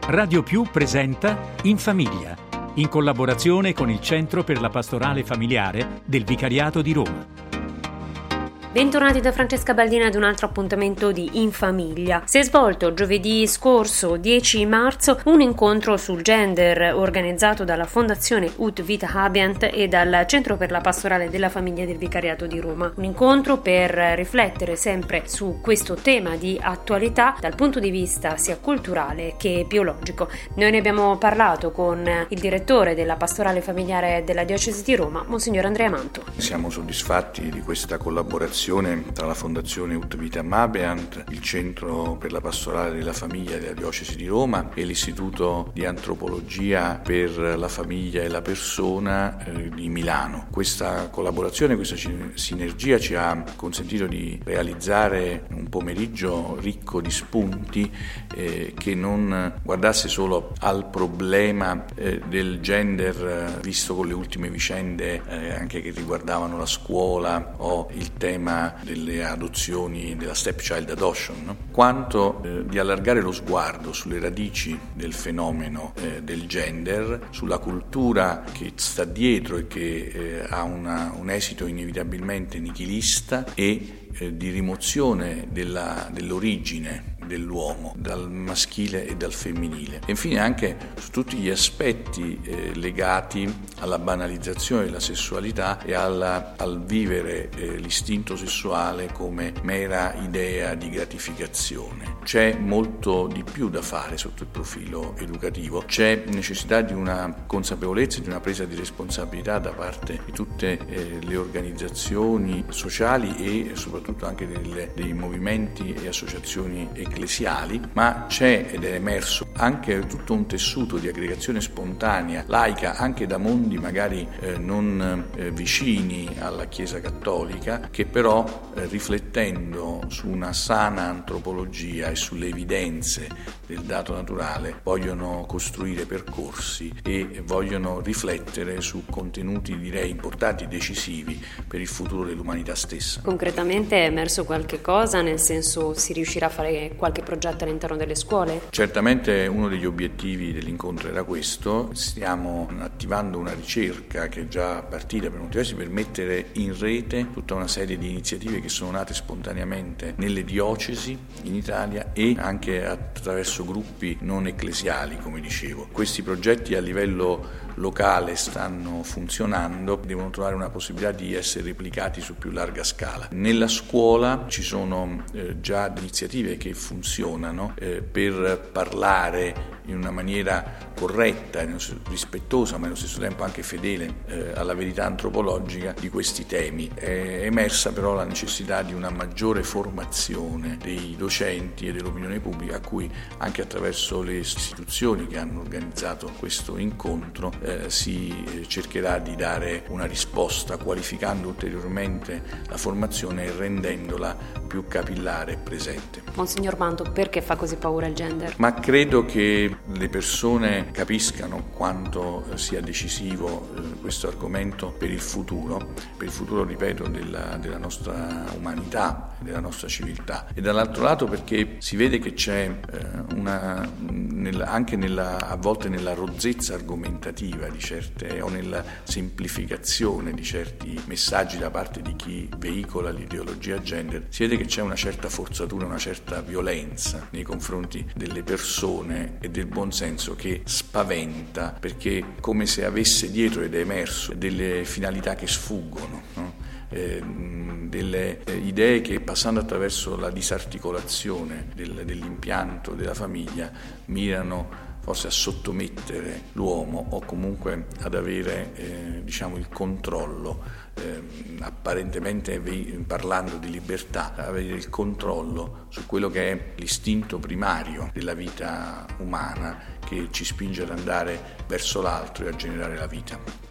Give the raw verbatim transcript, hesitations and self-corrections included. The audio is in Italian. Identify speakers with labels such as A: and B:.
A: Radio Più presenta In Famiglia, in collaborazione con il Centro per la Pastorale Familiare del Vicariato di Roma.
B: Bentornati da Francesca Baldini ad un altro appuntamento di In Famiglia. Si è svolto giovedì scorso dieci marzo un incontro sul gender organizzato dalla Fondazione Ut Vita Habitant e dal Centro per la Pastorale della Famiglia del Vicariato di Roma. Un incontro per riflettere sempre su questo tema di attualità dal punto di vista sia culturale che biologico. Noi ne abbiamo parlato con il direttore della Pastorale Familiare della Diocesi di Roma, Monsignor Andrea Manto.
C: Siamo soddisfatti di questa collaborazione tra la Fondazione Ut Vita Habitant, il Centro per la Pastorale della Famiglia della Diocesi di Roma e l'Istituto di Antropologia per la Famiglia e la Persona eh, di Milano. Questa collaborazione, questa sinergia ci ha consentito di realizzare un pomeriggio ricco di spunti eh, che non guardasse solo al problema eh, del gender eh, visto con le ultime vicende eh, anche che riguardavano la scuola o il tema delle adozioni, della stepchild adoption, no? quanto eh, di allargare lo sguardo sulle radici del fenomeno eh, del gender, sulla cultura che sta dietro e che eh, ha una, un esito inevitabilmente nichilista e eh, di rimozione della, dell'origine dell'uomo, dal maschile e dal femminile. E infine anche su tutti gli aspetti eh, legati alla banalizzazione della sessualità e alla, al vivere eh, l'istinto sessuale come mera idea di gratificazione. C'è molto di più da fare sotto il profilo educativo, c'è necessità di una consapevolezza, di una presa di responsabilità da parte di tutte eh, le organizzazioni sociali e soprattutto anche delle, dei movimenti e associazioni ecclesiali, ma c'è ed è emerso anche tutto un tessuto di aggregazione spontanea, laica, anche da mondi magari eh, non eh, vicini alla Chiesa Cattolica, che però eh, riflettendo su una sana antropologia e sulle evidenze del dato naturale vogliono costruire percorsi e vogliono riflettere su contenuti direi importanti, decisivi per il futuro dell'umanità stessa.
B: Concretamente è emerso qualche cosa, nel senso si riuscirà a fare qualche progetto all'interno delle scuole?
C: Certamente uno degli obiettivi dell'incontro era questo. Stiamo attivando una ricerca che è già partita per molti versi per mettere in rete tutta una serie di iniziative che sono nate spontaneamente nelle diocesi in Italia e anche attraverso gruppi non ecclesiali, come dicevo. Questi progetti a livello locale stanno funzionando, devono trovare una possibilità di essere replicati su più larga scala. Nella scuola ci sono eh, già iniziative che funzionano eh, per parlare in una maniera corretta, rispettosa, ma allo stesso tempo anche fedele eh, alla verità antropologica di questi temi. È emersa però la necessità di una maggiore formazione dei docenti e dell'opinione pubblica, a cui anche attraverso le istituzioni che hanno organizzato questo incontro eh, si cercherà di dare una risposta, qualificando ulteriormente la formazione e rendendola più capillare e presente.
B: Monsignor Manto, perché fa così paura il gender?
C: Ma credo che le persone capiscano quanto sia decisivo eh, questo argomento per il futuro, per il futuro, ripeto, della, della nostra umanità, della nostra civiltà, e dall'altro lato perché si vede che c'è eh, una, nella, anche nella, a volte nella rozzezza argomentativa di certe o nella semplificazione di certi messaggi da parte di chi veicola l'ideologia gender, si vede che c'è una certa forzatura, una certa violenza nei confronti delle persone e del buon senso che spaventa, perché come se avesse dietro, ed è emerso, delle finalità che sfuggono, no? Eh, delle eh, idee che, passando attraverso la disarticolazione del, dell'impianto della famiglia, mirano forse a sottomettere l'uomo o comunque ad avere eh, diciamo il controllo, eh, apparentemente parlando di libertà, avere il controllo su quello che è l'istinto primario della vita umana che ci spinge ad andare verso l'altro e a generare la vita.